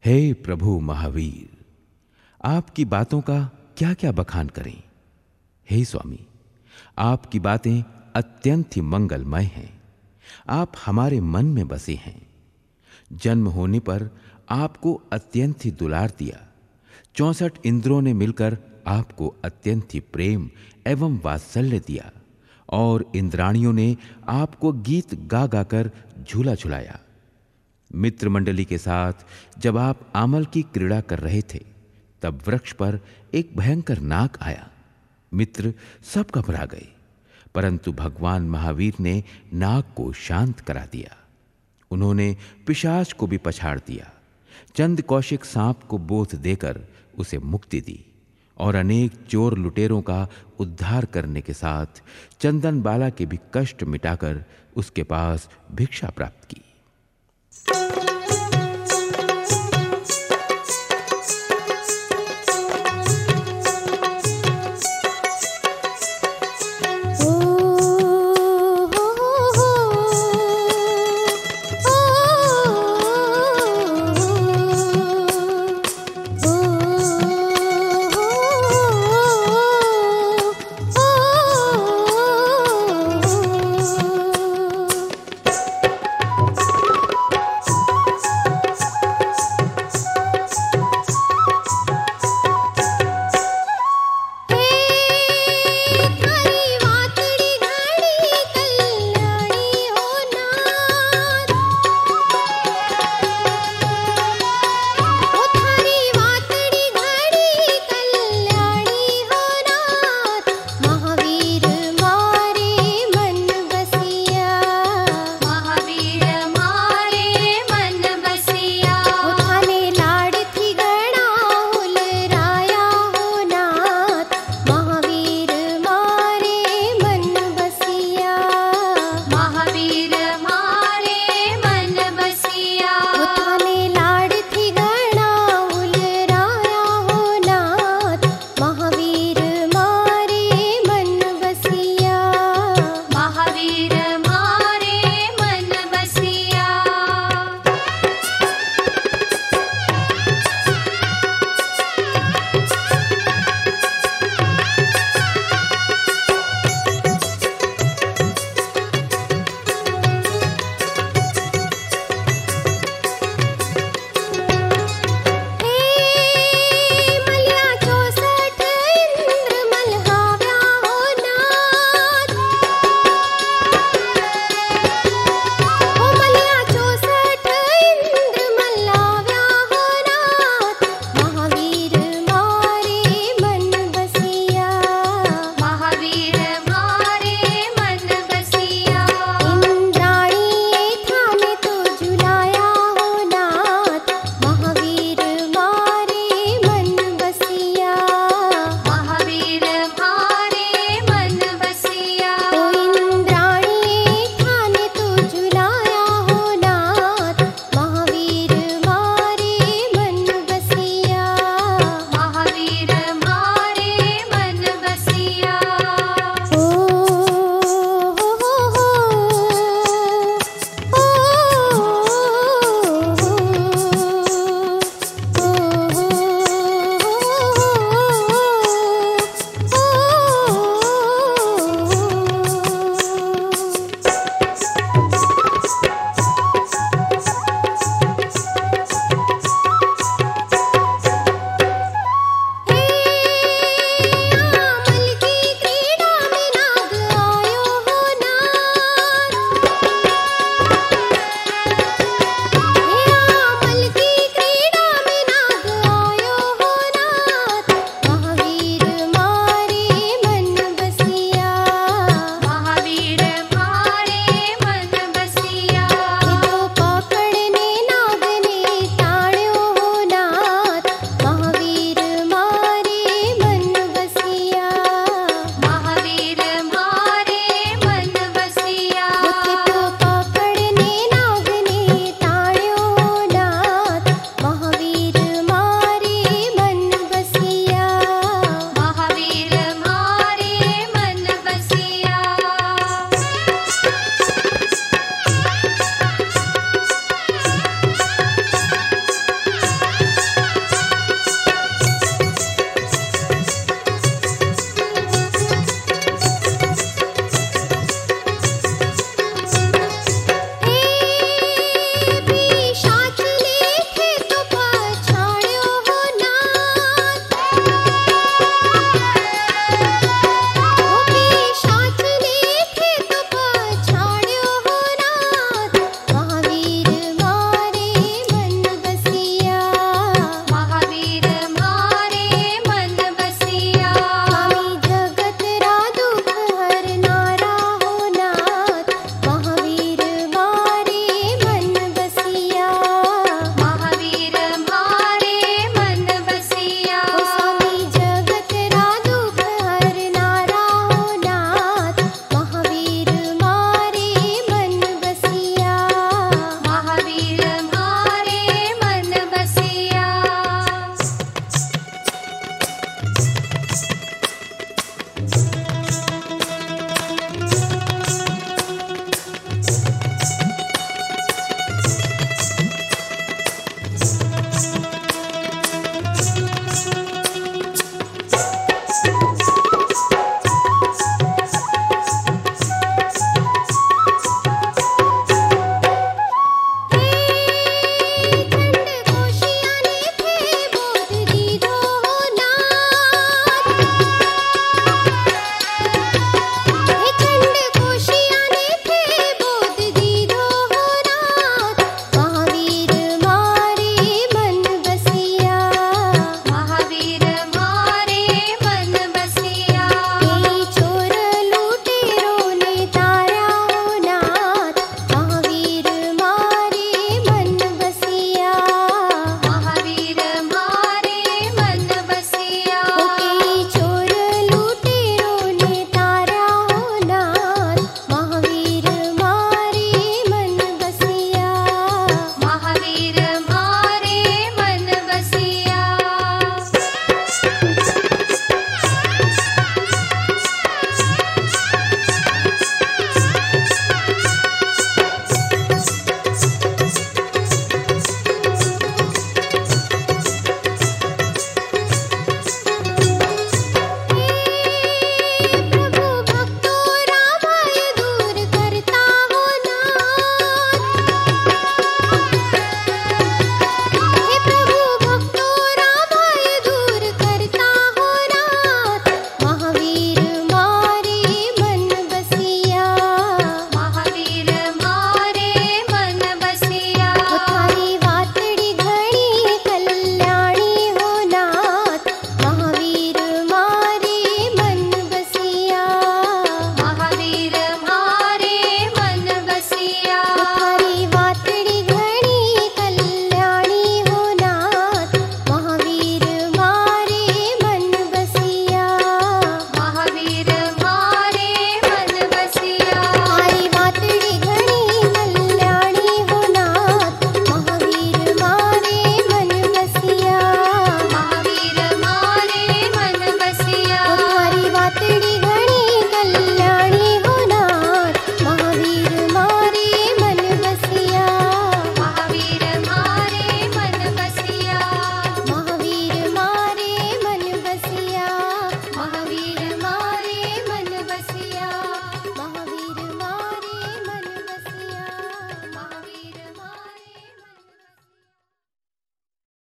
हे प्रभु महावीर, आपकी बातों का क्या क्या बखान करें। हे स्वामी, आपकी बातें अत्यंत ही मंगलमय हैं। आप हमारे मन में बसे हैं। जन्म होने पर आपको अत्यंत ही दुलार दिया। 64 इंद्रों ने मिलकर आपको अत्यंत ही प्रेम एवं वात्सल्य दिया और इंद्राणियों ने आपको गीत गा गाकर झूला झुलाया। मित्र मंडली के साथ जब आप आमल की क्रीड़ा कर रहे थे, तब वृक्ष पर एक भयंकर नाग आया। मित्र सब घबरा गए, परंतु भगवान महावीर ने नाग को शांत करा दिया। उन्होंने पिशाच को भी पछाड़ दिया। चंद कौशिक सांप को बोध देकर उसे मुक्ति दी और अनेक चोर लुटेरों का उद्धार करने के साथ चंदन बाला के भी कष्ट मिटाकर उसके पास भिक्षा प्राप्त की।